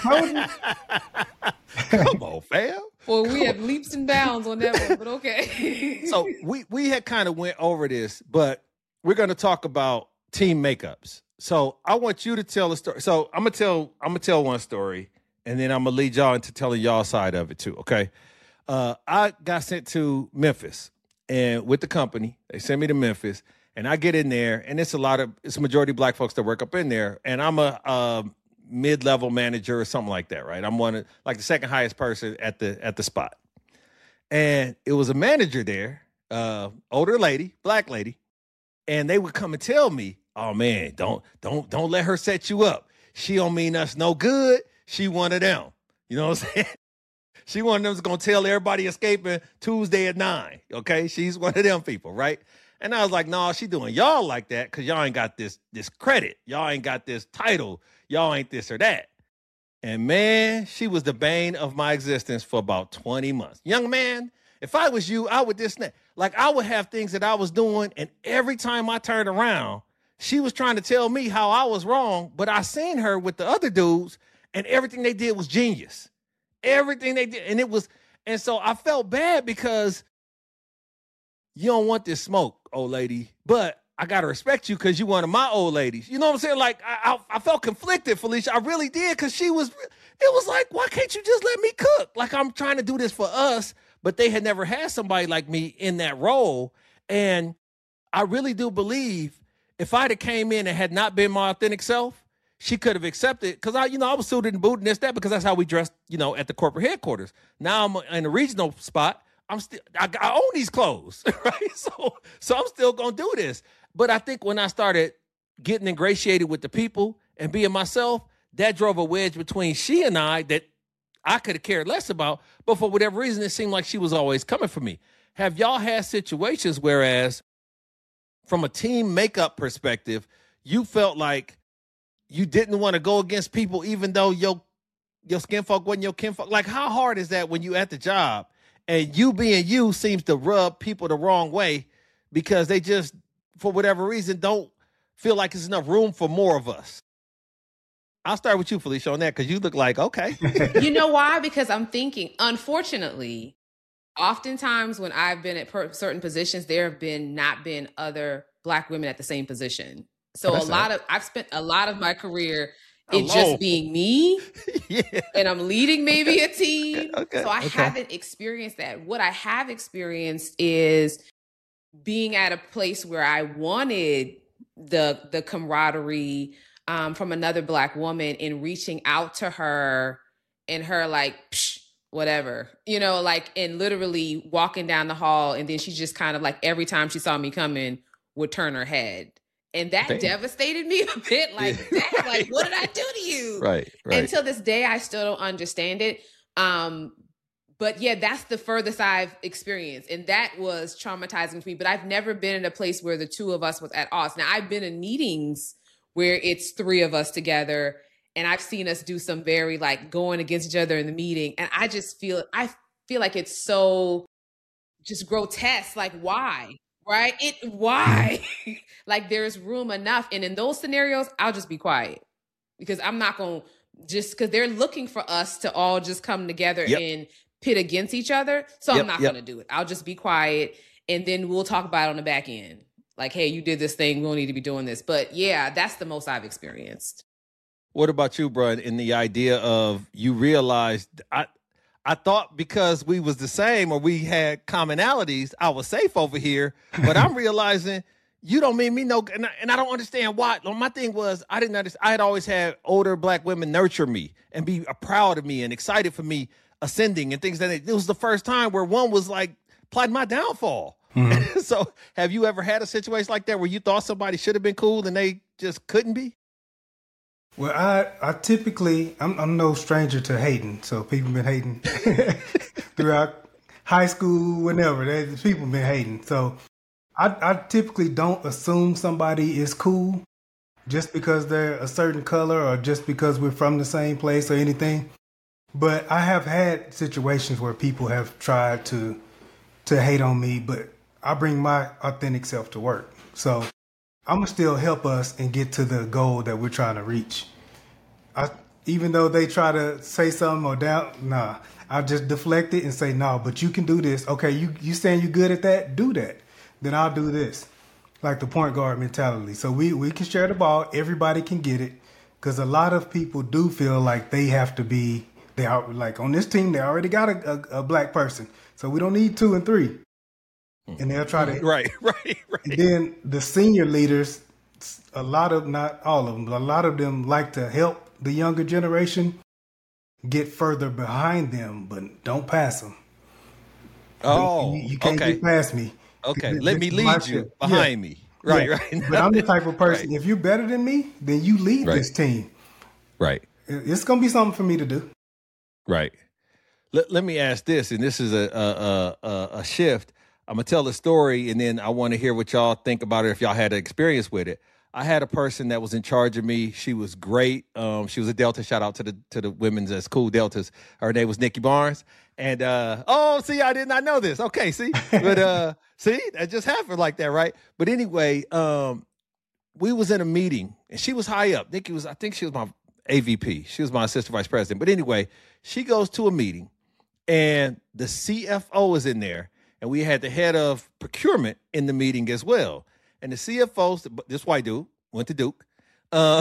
Come on, fam. Well, we had leaps and bounds on that one, but okay. So we had kind of went over this, but we're going to talk about team makeups. So I want you to tell a story. So I'm gonna tell one story, and then I'm gonna lead y'all into telling y'all side of it too. Okay. I got sent to Memphis, and with the company, they sent me to Memphis, and I get in there, and it's a majority Black folks that work up in there, and I'm a mid-level manager or something like that, right? I'm one of like the second highest person at the spot, and it was a manager there, older lady, Black lady, and they would come and tell me, "Oh man, don't let her set you up. She don't mean us no good. She one of them." You know what I'm saying? She one of them that's gonna tell everybody escaping Tuesday at 9. Okay, she's one of them people, right? And I was like, "No, she doing y'all like that because y'all ain't got this credit. Y'all ain't got this title. Y'all ain't this or that." And man, she was the bane of my existence for about 20 months. Young man, if I was you, I would this and that. Like I would have things that I was doing, and every time I turned around, she was trying to tell me how I was wrong, but I seen her with the other dudes, and everything they did was genius. Everything they did, and so I felt bad because you don't want this smoke, old lady, but I gotta respect you because you one of my old ladies. You know what I'm saying? Like I felt conflicted, Felicia. I really did, because it was like, why can't you just let me cook? Like I'm trying to do this for us, but they had never had somebody like me in that role, and I really do believe if I'd have came in and had not been my authentic self, she could have accepted, because I was suited and booted and this, that, because that's how we dressed, at the corporate headquarters. Now I'm in a regional spot. I own these clothes, right? So I'm still going to do this. But I think when I started getting ingratiated with the people and being myself, that drove a wedge between she and I that I could have cared less about. But for whatever reason, it seemed like she was always coming for me. Have y'all had situations whereas from a team makeup perspective, you felt like you didn't want to go against people even though your skin folk wasn't your kinfolk? Like, how hard is that when you at the job and you being you seems to rub people the wrong way because they just, for whatever reason, don't feel like there's enough room for more of us? I'll start with you, Felicia, on that, because you look like, okay. You know why? Because I'm thinking, unfortunately, oftentimes when I've been at certain positions, there have not been other Black women at the same position. So I've spent a lot of my career just being me, yeah, and I'm leading maybe a team. Okay. So I haven't experienced that. What I have experienced is being at a place where I wanted the camaraderie from another Black woman and reaching out to her and her like, psh, whatever, and literally walking down the hall. And then she just kind of like, every time she saw me coming, would turn her head. And that devastated me a bit. Like, right, like, what did I do to you? Right. Until this day, I still don't understand it. But yeah, that's the furthest I've experienced. And that was traumatizing for me. But I've never been in a place where the two of us was at odds. Now, I've been in meetings where it's three of us together, and I've seen us do some very like going against each other in the meeting. And I feel like it's so just grotesque. Like, why? Right? Why? Like, there's room enough. And in those scenarios, I'll just be quiet, because I'm not going to, just because they're looking for us to all just come together and pit against each other. So I'm not going to do it. I'll just be quiet, and then we'll talk about it on the back end. Like, hey, you did this thing. We don't need to be doing this. But yeah, that's the most I've experienced. What about you, bro? In the idea of you realized, I thought because we was the same or we had commonalities, I was safe over here. But I'm realizing you don't mean me no, and I don't understand why. My thing was, I didn't understand. I had always had older Black women nurture me and be proud of me and excited for me ascending and things it was the first time where one was like plotting my downfall. Mm-hmm. So have you ever had a situation like that where you thought somebody should have been cool and they just couldn't be? Well, I typically, I'm no stranger to hating. So people been hating throughout high school, whenever. People been hating. So I typically don't assume somebody is cool just because they're a certain color or just because we're from the same place or anything. But I have had situations where people have tried to hate on me, but I bring my authentic self to work. So I'm going to still help us and get to the goal that we're trying to reach. Even though they try to say something or doubt, I just deflect it and say, no, but you can do this. Okay, you saying you're good at that? Do that. Then I'll do this. Like the point guard mentality. So we can share the ball. Everybody can get it. Because a lot of people do feel like they have to be, they are like on this team, they already got a black person. So we don't need 2 and 3. And they'll try to. Right. And then the senior leaders, a lot of, not all of them, but a lot of them like to help the younger generation get further behind them, but don't pass them. Oh, you can't get past me. Okay, let me lead you behind me. Right. But I'm the type of person, if you're better than me, then you lead this team. Right. It's going to be something for me to do. Right. Let me ask this, and this is a shift. I'm going to tell a story, and then I want to hear what y'all think about it if y'all had an experience with it. I had a person that was in charge of me. She was great. She was a Delta. Shout out to the women's cool Deltas. Her name was Nikki Barnes. And see, I did not know this. Okay, see, but see, that just happened like that, right? But anyway, we was in a meeting, and she was high up. Nikki was, I think she was my AVP. She was my assistant vice president. But anyway, she goes to a meeting, and the CFO is in there, and we had the head of procurement in the meeting as well. And the CFO, this white dude, went to Duke. I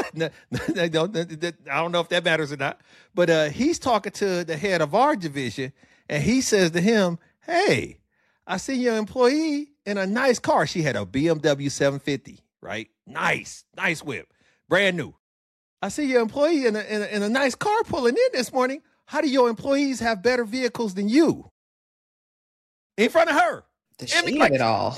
don't know if that matters or not. But he's talking to the head of our division, and he says to him, hey, I see your employee in a nice car. She had a BMW 750, right? Nice whip, brand new. I see your employee in a nice car pulling in this morning. How do your employees have better vehicles than you? In front of her. The shame of it all.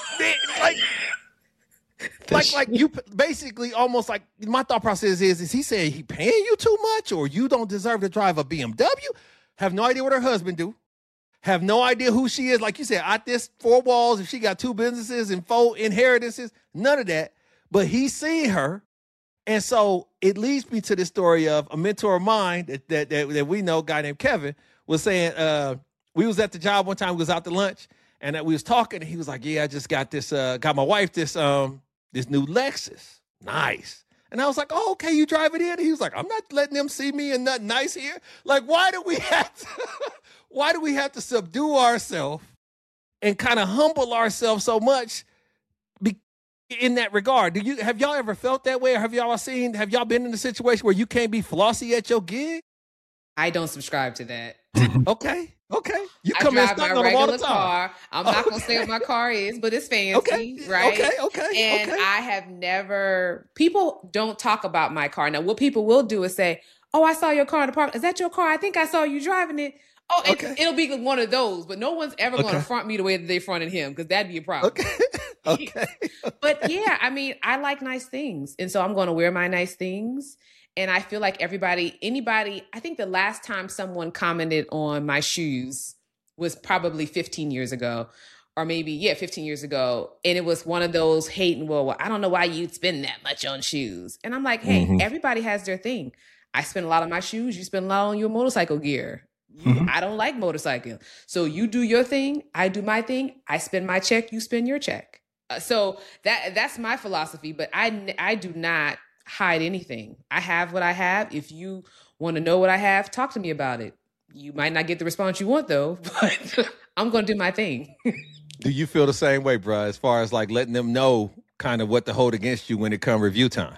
Like you basically almost like my thought process is he saying he paying you too much or you don't deserve to drive a BMW? Have no idea what her husband do. Have no idea who she is. Like you said, out this 4 walls, if she got 2 businesses and 4 inheritances, none of that. But he's seen her. And so it leads me to the story of a mentor of mine that we know, a guy named Kevin, was saying, we was at the job one time, we was out to lunch. And we was talking, and he was like, yeah, I just got this, got my wife this new Lexus. Nice. And I was like, oh, okay, you drive it in? And he was like, I'm not letting them see me in nothing nice here. Like, why do we have to subdue ourselves and kind of humble ourselves so much in that regard? Have y'all ever felt that way? Or have y'all been in a situation where you can't be flossy at your gig? I don't subscribe to that. Okay. You I come drive in my regular car. I'm not going to say what my car is, but it's fancy, right? And I have never, people don't talk about my car. Now, what people will do is say, oh, I saw your car in the park. Is that your car? I think I saw you driving it. Oh, it'll be one of those, but no one's ever going to front me the way that they fronted him because that'd be a problem. Okay. But yeah, I mean, I like nice things. And so I'm going to wear my nice things. And I feel like anybody, I think the last time someone commented on my shoes was probably 15 years ago, or maybe, 15 years ago. And it was one of those hating, well, I don't know why you'd spend that much on shoes. And I'm like, hey, everybody has their thing. I spend a lot on my shoes. You spend a lot on your motorcycle gear. I don't like motorcycling. So you do your thing. I do my thing. I spend my check. You spend your check. So that's my philosophy. But I do not hide anything. I have what I have. If you want to know what I have, talk to me about it. You might not get the response you want though, but I'm going to do my thing. Do you feel the same way, bro, as far as like letting them know kind of what to hold against you when it comes review time?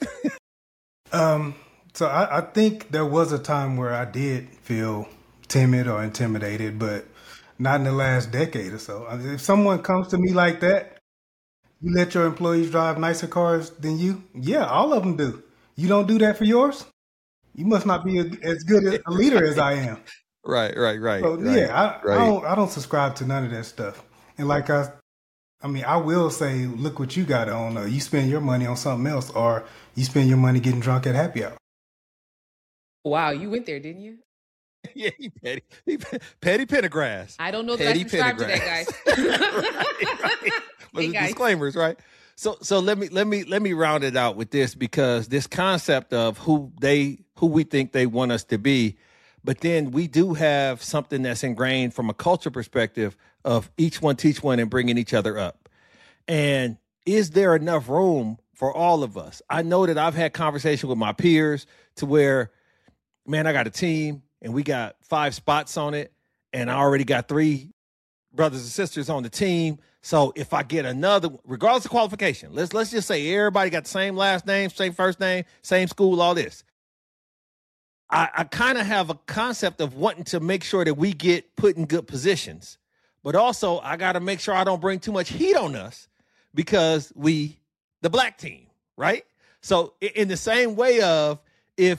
So I think there was a time where I did feel timid or intimidated, but not in the last decade or so. If someone comes to me like that, you let your employees drive nicer cars than you? Yeah, all of them do. You don't do that for yours? You must not be as good a leader as I am. Right. So, I don't subscribe to none of that stuff. And like I will say, look what you got on. You spend your money on something else, or you spend your money getting drunk at happy hour. Wow, you went there, didn't you? Yeah, Petty Pendergrass. I don't know that I subscribe to that, guys. Right. Hey, guys. Disclaimers, right? So let me round it out with this, because this concept of who we think they want us to be, But then we do have something that's ingrained from a culture perspective of each one teach one and bringing each other up. And is there enough room for all of us? I know that I've had conversation with my peers to where, man, I got a team and we got 5 spots on it, and I already got 3 brothers and sisters on the team. So if I get another, regardless of qualification, let's just say everybody got the same last name, same first name, same school, all this. I kind of have a concept of wanting to make sure that we get put in good positions, but also I got to make sure I don't bring too much heat on us because the black team, right? So in the same way of if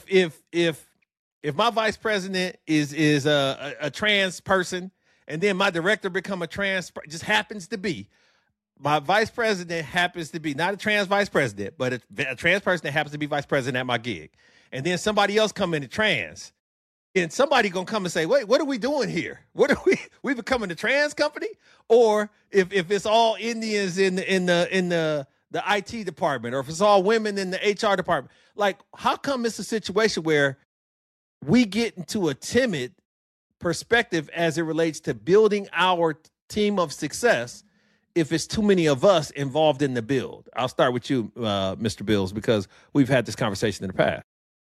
my vice president is a trans person, and then my director become a trans, just happens to be, my vice president happens to be not a trans vice president, but a trans person that happens to be vice president at my gig. And then somebody else come into trans, and somebody gonna come and say, wait, what are we doing here? What are we becoming a trans company? Or if it's all Indians in the IT department, or if it's all women in the HR department, like how come it's a situation where we get into a timid perspective as it relates to building our team of success if it's too many of us involved in the build? I'll start with you, Mr. Bills, because we've had this conversation in the past.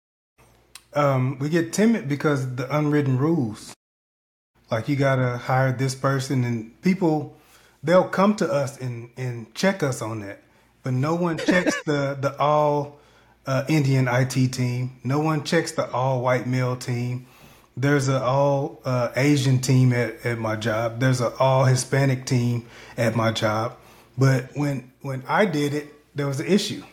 We get timid because the unwritten rules. Like you gotta hire this person, and people, they'll come to us and check us on that. But no one checks the all Indian IT team. No one checks the all white male team. There's an all Asian team at my job. There's an all Hispanic team at my job. But when I did it, there was an issue.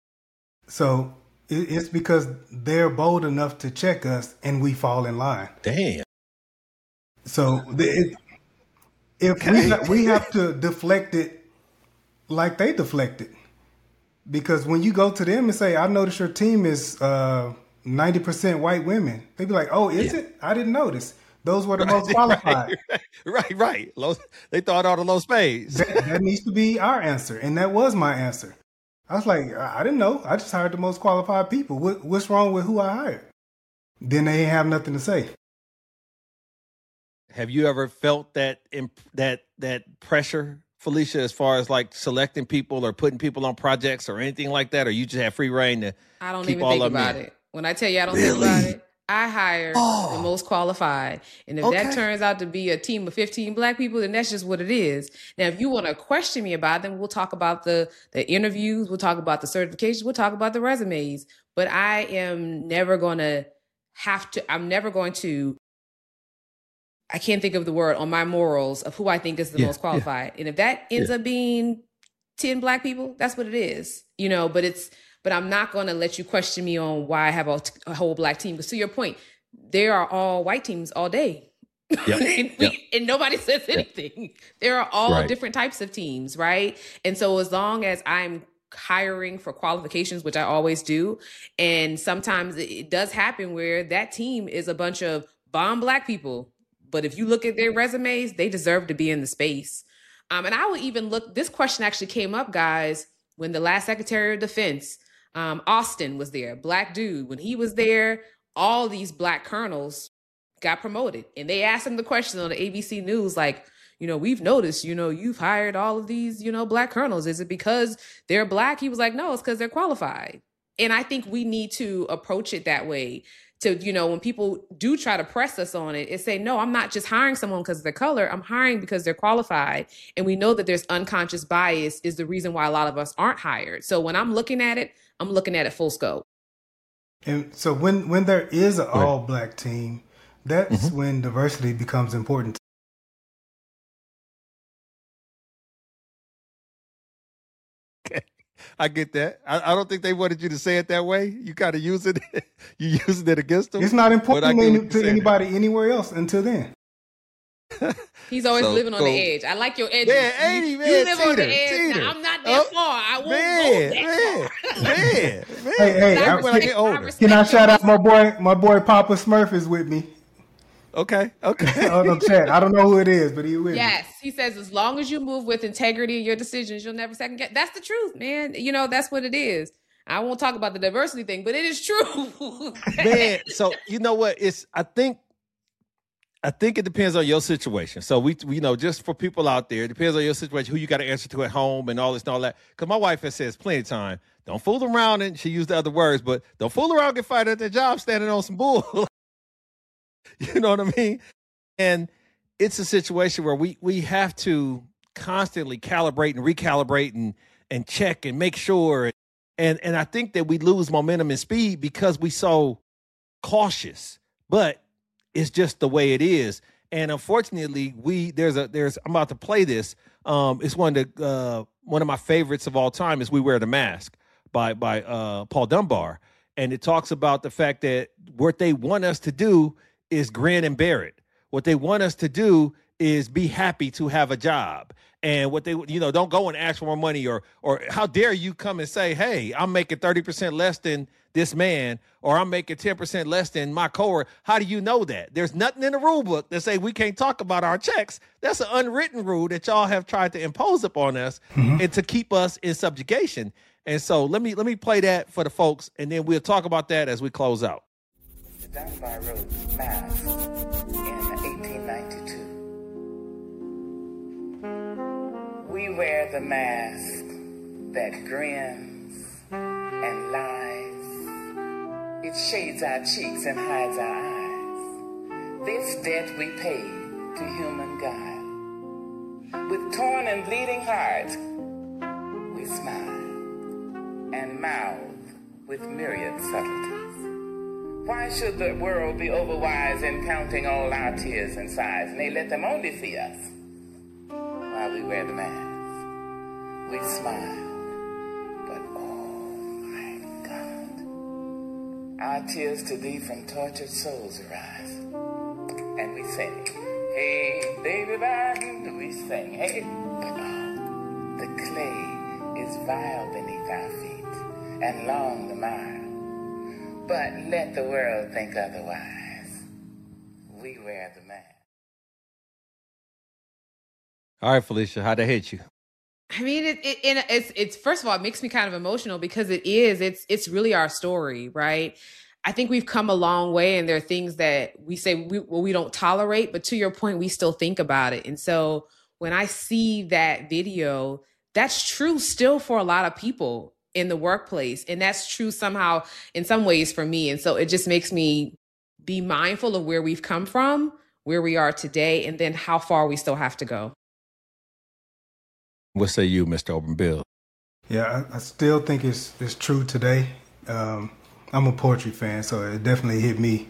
So it's because they're bold enough to check us and we fall in line. Damn. So we have to deflect it like they deflected. Because when you go to them and say, I notice your team is 90% white women, they'd be like, oh, is it? I didn't notice. Those were the most qualified. Right. They thought all the low spades. That needs to be our answer. And that was my answer. I was like, I didn't know. I just hired the most qualified people. What's wrong with who I hired? Then they ain't have nothing to say. Have you ever felt that pressure, Felicia, as far as like selecting people or putting people on projects or anything like that? Or you just have free reign to I don't keep even all think of about them it. When I tell you I don't think about it, I hire the most qualified. And if that turns out to be a team of 15 black people, then that's just what it is. Now, if you want to question me about them, we'll talk about the interviews. We'll talk about the certifications. We'll talk about the resumes. But I am never going to I can't think of the word on my morals of who I think is the most qualified. And if that ends up being 10 black people, that's what it is, but I'm not going to let you question me on why I have a whole black team. Because to your point, there are all white teams all day. Yep. And nobody says anything. Yep. There are all different types of teams, right? And so as long as I'm hiring for qualifications, which I always do, and sometimes it does happen where that team is a bunch of bomb black people. But if you look at their resumes, they deserve to be in the space. And I would even look, this question actually came up, guys, when the last Secretary of Defense, Austin, was there, black dude. When he was there, all these black colonels got promoted. And they asked him the question on the ABC News, like, we've noticed, you've hired all of these, black colonels. Is it because they're black? He was like, no, it's because they're qualified. And I think we need to approach it that way. To, when people do try to press us on it, say, no, I'm not just hiring someone because of their color. I'm hiring because they're qualified. And we know that there's unconscious bias is the reason why a lot of us aren't hired. So when I'm looking at it full scope. And so when there is an all black team, that's when diversity becomes important. I get that. I don't think they wanted you to say it that way. You kind of use it. You using it against them. It's not important to anybody anywhere else until then. He's always living on the edge. I like your edge. Yeah, you live on the edge. Now, I'm not that far. I won't go that far. Hey, can I shout out my boy Papa Smurf is with me. Okay. On the chat. I don't know who it is, but he's with me. Yes, he says as long as you move with integrity in your decisions, you'll never second guess. That's the truth, man. That's what it is. I won't talk about the diversity thing, but it is true. Man, so you know what? I think I think it depends on your situation. So we just for people out there, it depends on your situation, who you got to answer to at home and all this and all that. Because my wife has said plenty of time, don't fool around, and she used the other words, but don't fool around, get fired at their job standing on some bull. You know what I mean? And it's a situation where we have to constantly calibrate and recalibrate and check and make sure. And I think that we lose momentum and speed because we so cautious, but it's just the way it is. And unfortunately, I'm about to play this. It's one of my favorites of all time is "We Wear the Mask" by Paul Dunbar. And it talks about the fact that what they want us to do is grin and bear it. What they want us to do is be happy to have a job. And what they, don't go and ask for more money or how dare you come and say, hey, I'm making 30% less than this man, or I'm making 10% less than my coworker. How do you know that? There's nothing in the rule book that say we can't talk about our checks. That's an unwritten rule that y'all have tried to impose upon us and to keep us in subjugation. And so let me play that for the folks, and then we'll talk about that as we close out. Mr. Dunbar wrote "Mask" in 1892. We wear the mask that grins and lies. It shades our cheeks and hides our eyes. This debt we pay to human guile. With torn and bleeding heart, we smile and mouth with myriad subtleties. Why should the world be overwise in counting all our tears and sighs? Nay, let them only see us while we wear the mask. We smile, but oh my God, our tears to thee from tortured souls arise. And we sing, hey, baby, bye, we sing, hey, the clay is vile beneath our feet, and long the mile. But let the world think otherwise. We wear the mask. All right, Felicia, how'd that hit you? I mean, it's first of all, it makes me kind of emotional because it's really our story, right? I think we've come a long way, and there are things that we say we don't tolerate, but to your point, we still think about it. And so when I see that video, that's true still for a lot of people in the workplace. And that's true somehow in some ways for me. And so it just makes me be mindful of where we've come from, where we are today, and then how far we still have to go. What say you, Mr. Open Bill? Yeah, I still think it's true today. I'm a poetry fan, so it definitely hit me.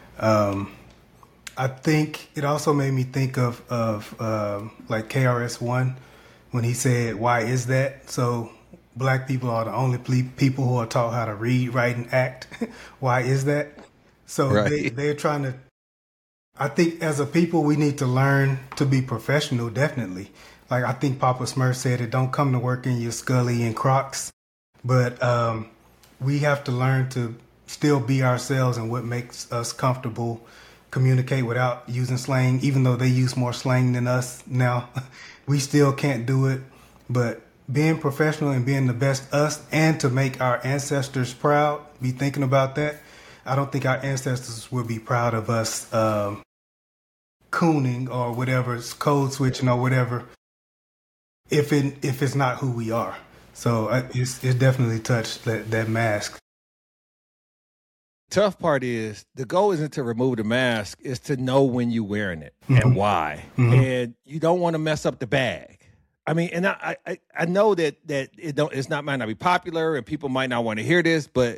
I think it also made me think of like KRS-One when he said, "Why is that?" So Black people are the only people who are taught how to read, write, and act. Why is that? So right. They're trying to. I think as a people, we need to learn to be professional. Definitely. Like I think Papa Smurf said, it don't come to work in your Scully and Crocs, but we have to learn to still be ourselves and what makes us comfortable, communicate without using slang, even though they use more slang than us now. We still can't do it, but being professional and being the best us and to make our ancestors proud, be thinking about that. I don't think our ancestors would be proud of us cooning or whatever, code switching or whatever, if it's not who we are. So it's definitely touched that mask. Tough part is the goal isn't to remove the mask, it's to know when you're wearing it and why. And you don't want to mess up the bag. I mean, and I know that might not be popular and people might not want to hear this, but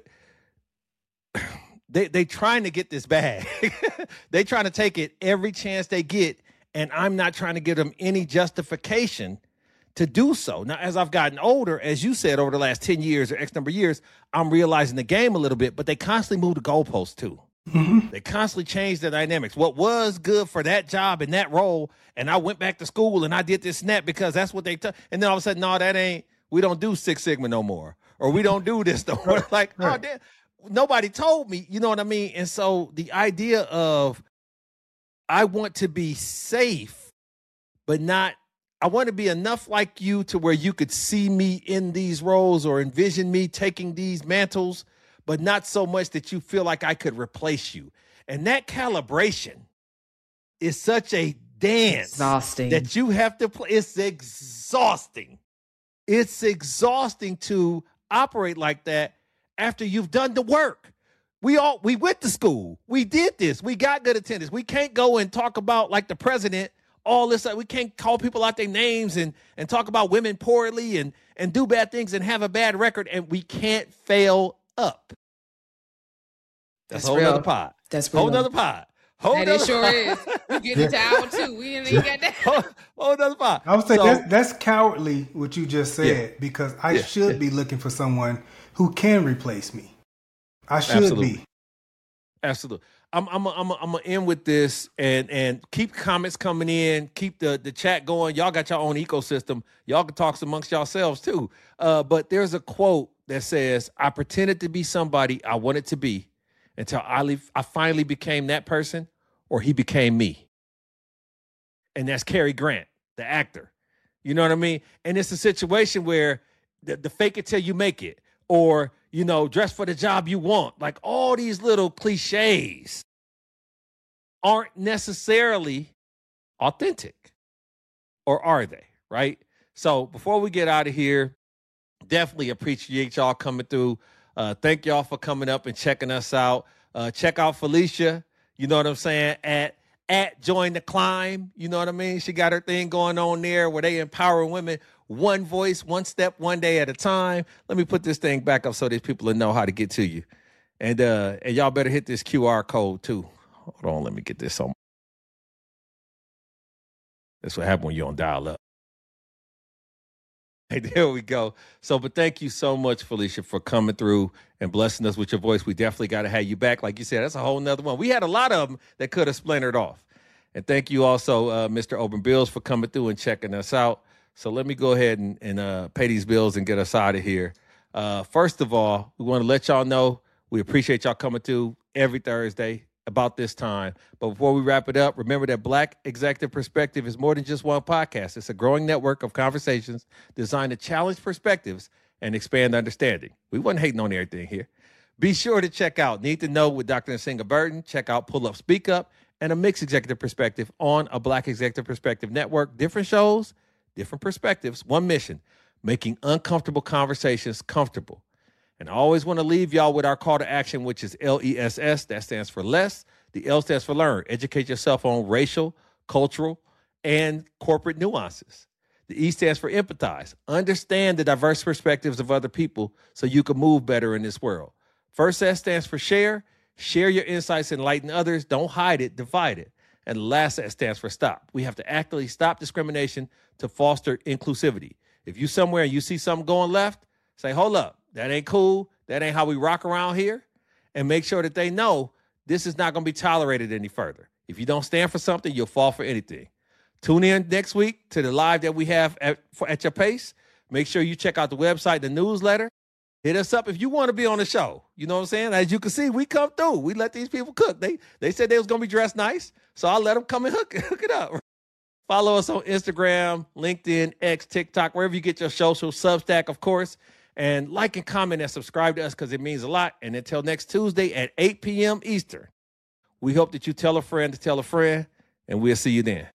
they trying to get this bag. They trying to take it every chance they get, and I'm not trying to give them any justification to do so. Now, as I've gotten older, as you said, over the last 10 years or X number of years, I'm realizing the game a little bit, but they constantly move the goalposts too. They constantly change the dynamics. What was good for that job and that role, and I went back to school and I did this and that because that's what they and then all of a sudden, no, we don't do Six Sigma no more, or we don't do this no more. Like, oh, damn, nobody told me, you know what I mean? And so the idea of I want to be safe, but not, I want to be enough like you to where you could see me in these roles or envision me taking these mantles, but not so much that you feel like I could replace you. And that calibration is such a dance Exhausting. that you have to play. It's exhausting. It's exhausting to operate like that after you've done the work. We went to school. We did this. We got good attendance. We can't go and talk about, like the president, all this. We can't call people out their names and talk about women poorly and do bad things and have a bad record. And we can't fail up. That's a whole real. nother pod. That's real. Whole nother pod. And it sure is. You get into hour 2. We didn't even get that. Whole nother pod. I would say that's cowardly what you just said, because I should be looking for someone who can replace me. I should be. Absolutely. I'm gonna end with this and keep comments coming in. Keep the chat going. Y'all got your own ecosystem. Y'all can talk amongst yourselves too. But there's a quote that says, "I pretended to be somebody I wanted to be until I finally became that person, or he became me." And that's Cary Grant, the actor. You know what I mean? And it's a situation where the fake it till you make it, or, you know, dress for the job you want. Like, all these little cliches aren't necessarily authentic. Or are they? Right? So before we get out of here, definitely appreciate y'all coming through. Thank y'all for coming up and checking us out. Check out Felicia, you know what I'm saying, at Join the Climb. You know what I mean? She got her thing going on there where they empower women one voice, one step, one day at a time. Let me put this thing back up so these people will know how to get to you. And y'all better hit this QR code too. Hold on, let me get this on. That's what happens when you're on dial up. Hey, there we go. So, but thank you so much, Felicia, for coming through and blessing us with your voice. We definitely got to have you back. Like you said, that's a whole nother one. We had a lot of them that could have splintered off. And thank you also, Mr. Open Bills, for coming through and checking us out. So let me go ahead and pay these bills and get us out of here. First of all, we want to let y'all know we appreciate y'all coming through every Thursday about this time. But before we wrap it up, remember that Black Executive Perspective is more than just one podcast. It's a growing network of conversations designed to challenge perspectives and expand understanding. We wasn't hating on everything here. Be sure to check out Need to Know with Dr. Nsinga Burton. Check out Pull Up, Speak Up, and a Mixed Executive Perspective on a Black Executive Perspective network. Different shows, different perspectives, one mission, making uncomfortable conversations comfortable. And I always want to leave y'all with our call to action, which is LESS. That stands for less. The L stands for learn. Educate yourself on racial, cultural, and corporate nuances. The E stands for empathize. Understand the diverse perspectives of other people so you can move better in this world. First S stands for share. Share your insights and enlighten others. Don't hide it, divide it. And the last S stands for stop. We have to actively stop discrimination to foster inclusivity. If you somewhere and you see something going left, say, hold up. That ain't cool. That ain't how we rock around here. And make sure that they know this is not going to be tolerated any further. If you don't stand for something, you'll fall for anything. Tune in next week to the live that we have at your pace. Make sure you check out the website, the newsletter. Hit us up if you want to be on the show. You know what I'm saying? As you can see, we come through. We let these people cook. They said they was going to be dressed nice, so I'll let them come and hook it up. Follow us on Instagram, LinkedIn, X, TikTok, wherever you get your social, Substack, of course. And like and comment and subscribe to us because it means a lot. And until next Tuesday at 8 p.m. Eastern, we hope that you tell a friend to tell a friend, and we'll see you then.